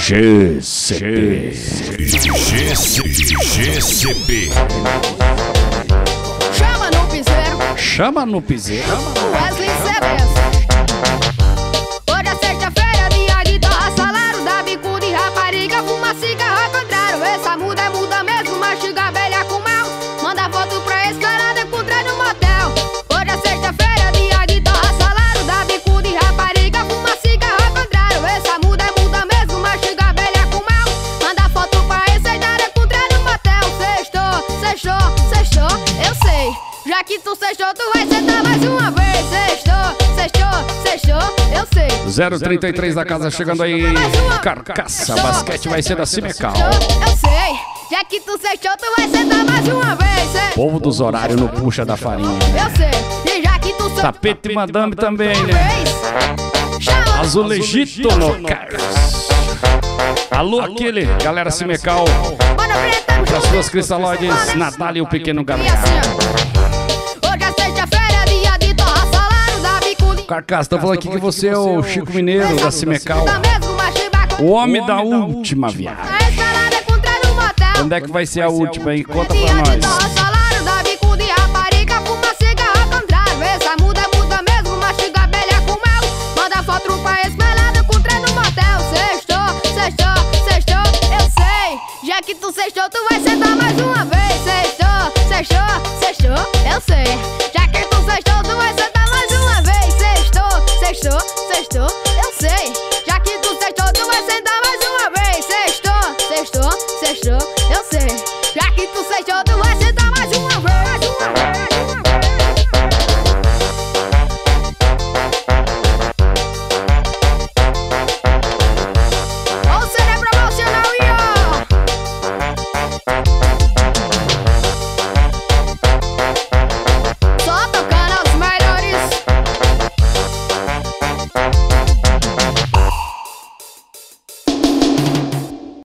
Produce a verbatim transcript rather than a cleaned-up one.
G C P. G C P. Chama no piseiro. Chama no piseiro. Wesley Ceres. Hoje é sexta-feira, dia de torra, salário da bicuda e rapariga, fuma cigarro ao contrário. Essa muda é muda mesmo, mastiga a velha com mal. Manda foto pra esse cara, encontrei no motel. Hoje é sexta-feira, dia de torra, salário da bicuda e rapariga, fuma cigarro ao contrário. Essa muda é muda mesmo, mastiga a velha com mal. Manda foto pra esse cara, encontrei no motel. Sextou, sextou, sextou, eu sei. Já que tu sextou, tu vai sentar mais uma vez. Sextou, sextou, sextou, eu sei. zero trinta e três da casa chegando aí. Carcaça, basquete vai ser da Cimecal. Eu sei. Já que tu sextou, tu vai sentar mais uma vez. Sei. Povo dos horários no puxa da farinha. Eu sei. E já que tu sextou, Tapete Madame também, né? Azulejito no Carlos. Alô, aquele, galera Cimecal. Para suas cristalóides, Natália e o pequeno Gabriel. Hoje é sexta-feira, dia de torra, salário da bicuda. Carcaça, tô falando aqui que você é o Chico Mineiro da Cimecal. O homem da última viagem. Quando é que vai ser a última aí? Conta pra nós.